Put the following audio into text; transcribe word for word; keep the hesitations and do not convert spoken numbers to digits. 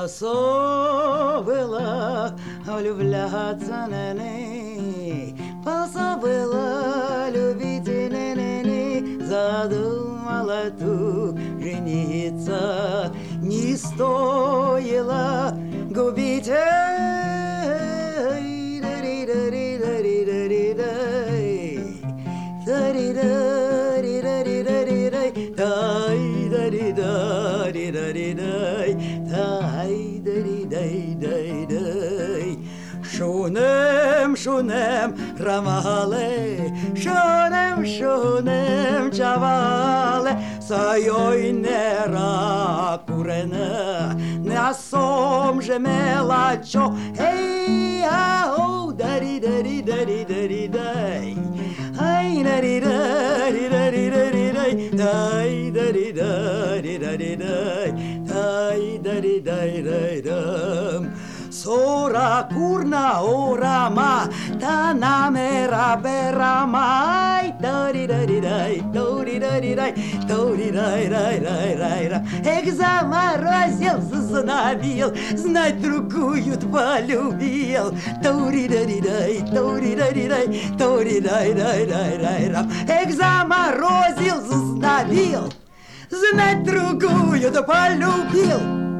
Пособила влюбляться, не-не, пособила любить, не-не-не, задумала ту жениться, не стоило губить. Шунем, шунем, рамале, шунем, шунем, чавале, сайой нера курена, на сом же мелачо, эй, ау, дари, дари, дари, дари, дай, ай, дари, дари, дари, дари, дай, дай, дари, дари, дари, дай, дай, дари, дай, дай, дам. Sora curna ora ma tana mera bera mai dori dori dai dori dori dai dori dai dai dai dai dai Эх, заморозил, зазнобил, знать другую полюбил. Дори дори дай дори дори дай дори дай дай дай дай дай Эх, заморозил, зазнобил, знать другую полюбил.